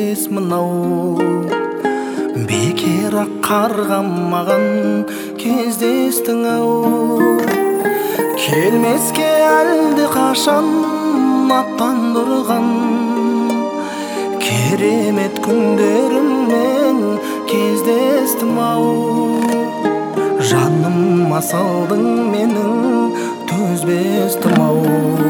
емес мынау. Бекер ақ қарғамаған кездестің ау. Келмеске әлде қашан аттандырған керемет күндеріммен кездестім ау. Жаныма салдың менің төзбестім ау.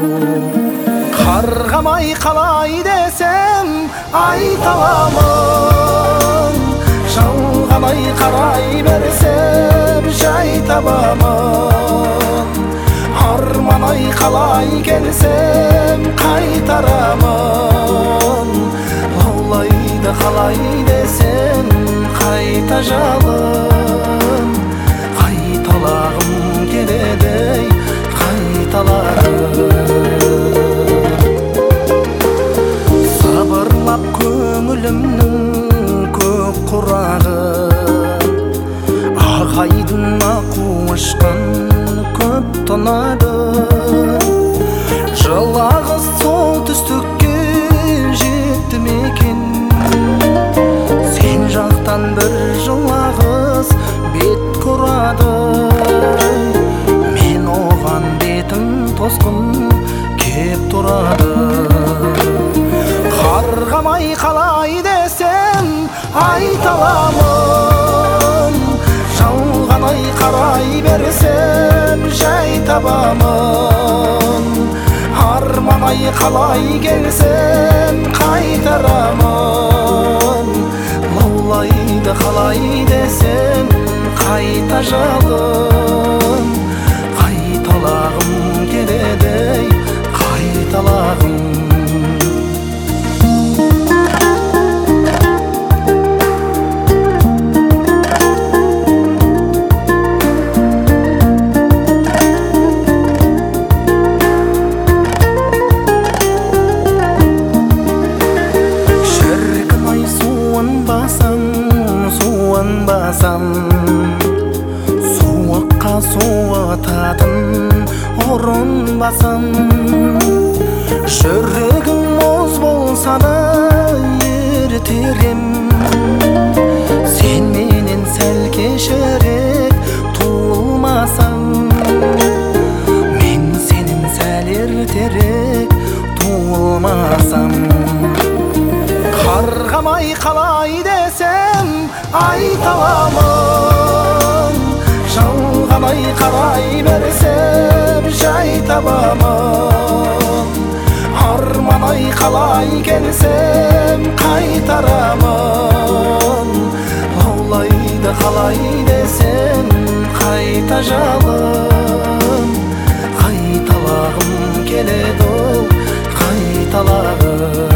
Қарғамай қалай десем айта аламын, жалғанай қарай берсем жай табамын. Арманай қалай келсем қайтарамын, лаулайды қалай десем қайта жалын. Қайталағым келеді қайталағым. Сабырлап көңілімнің көк құрағы, ағайдың ақу ұшқан көп тонады. Жылағыз сол түстікке жетті мекен, сен жақтан бір жылағыз бет құрады. Мен оған бетім тосқын кеп тұрады. Қарғамай қалай десем айта аламын, жалғанай қарай берсем жай табамын. Арманай қалай келсем қайтарамын, лаулайды қалай десем қайта жалын. Қайталағым келеді қайталағым. Суыққа суытатын ұрынбасам, жүрегім мұз болса да ертерем. Сен менен сәл кешірек туылмасам, мен сенен сәл ертерек туылмасам. Қарғамай қалай десем айта аламын, жалғанай қарай берсем жай табамын. Арманай қалай келсем қайтарамын, лаулайды қалай десем қайта жалын. Қайталағым келеді қайталағым.